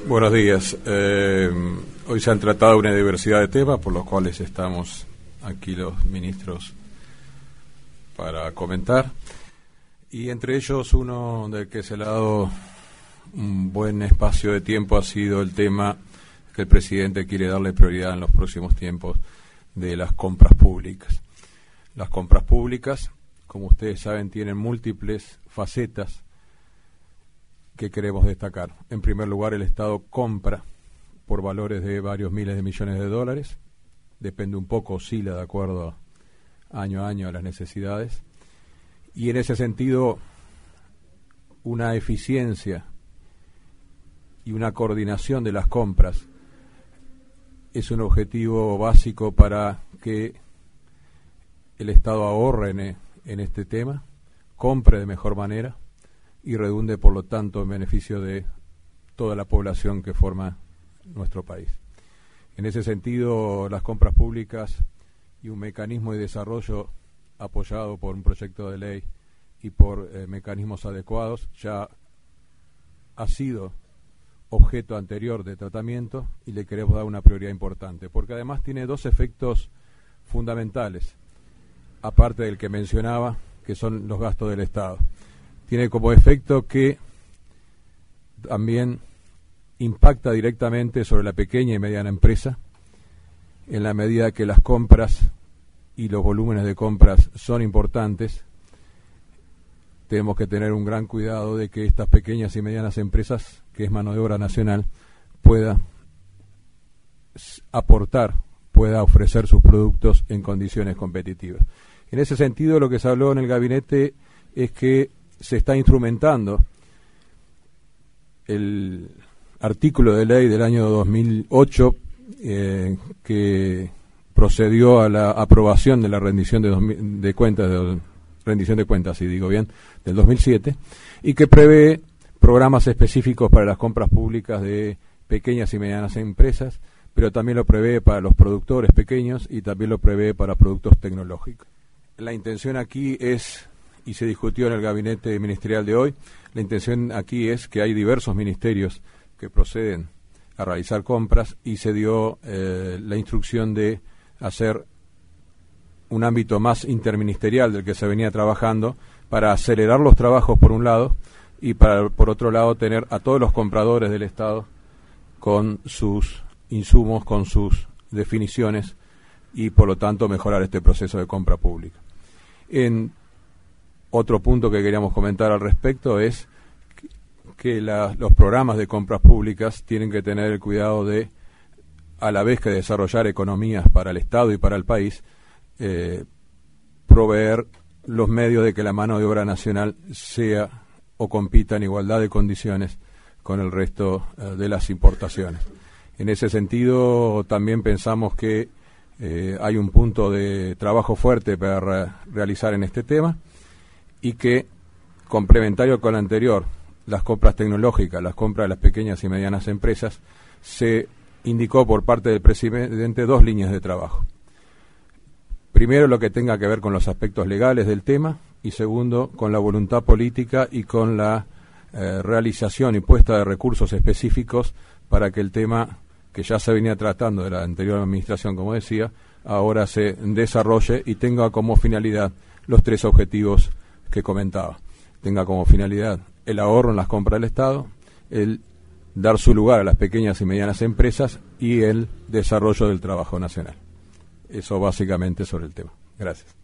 Buenos días. Hoy se han tratado una diversidad de temas por los cuales estamos aquí los ministros para comentar, y entre ellos uno del que se le ha dado un buen espacio de tiempo ha sido el tema que el presidente quiere darle prioridad en los próximos tiempos de las compras públicas. Las compras públicas, como ustedes saben, tienen múltiples facetas que queremos destacar. En primer lugar, el Estado compra por valores de varios miles de millones de dólares, depende un poco, oscila de acuerdo año a año a las necesidades, y en ese sentido una eficiencia y una coordinación de las compras es un objetivo básico para que el Estado ahorre en este tema, compre de mejor manera y redunde, por lo tanto, en beneficio de toda la población que forma nuestro país. En ese sentido, las compras públicas y un mecanismo de desarrollo apoyado por un proyecto de ley y por mecanismos adecuados ya ha sido objeto anterior de tratamiento y le queremos dar una prioridad importante, porque además tiene dos efectos fundamentales, aparte del que mencionaba, que son los gastos del Estado. Tiene como efecto que también impacta directamente sobre la pequeña y mediana empresa, en la medida que las compras y los volúmenes de compras son importantes. Tenemos que tener un gran cuidado de que estas pequeñas y medianas empresas, que es mano de obra nacional, pueda aportar, pueda ofrecer sus productos en condiciones competitivas. En ese sentido, lo que se habló en el gabinete es que se está instrumentando el artículo de ley del año 2008 que procedió a la aprobación de la rendición de cuentas, si digo bien, del 2007, y que prevé programas específicos para las compras públicas de pequeñas y medianas empresas, pero también lo prevé para los productores pequeños y también lo prevé para productos tecnológicos. La intención aquí es, y se discutió en el gabinete ministerial de hoy, la intención aquí es que hay diversos ministerios que proceden a realizar compras y se dio la instrucción de hacer un ámbito más interministerial del que se venía trabajando para acelerar los trabajos por un lado y para por otro lado tener a todos los compradores del Estado con sus insumos, con sus definiciones y por lo tanto mejorar este proceso de compra pública. Otro punto que queríamos comentar al respecto es que los programas de compras públicas tienen que tener el cuidado de, a la vez que desarrollar economías para el Estado y para el país, proveer los medios de que la mano de obra nacional sea o compita en igualdad de condiciones con el resto de las importaciones. En ese sentido, también pensamos que hay un punto de trabajo fuerte para realizar en este tema, y que, complementario con lo anterior, las compras tecnológicas, las compras de las pequeñas y medianas empresas, se indicó por parte del presidente dos líneas de trabajo. Primero, lo que tenga que ver con los aspectos legales del tema, y segundo, con la voluntad política y con la realización y puesta de recursos específicos para que el tema, que ya se venía tratando de la anterior administración, como decía, ahora se desarrolle y tenga como finalidad los tres objetivos que comentaba. Tenga como finalidad el ahorro en las compras del Estado, el dar su lugar a las pequeñas y medianas empresas y el desarrollo del trabajo nacional. Eso básicamente sobre el tema. Gracias.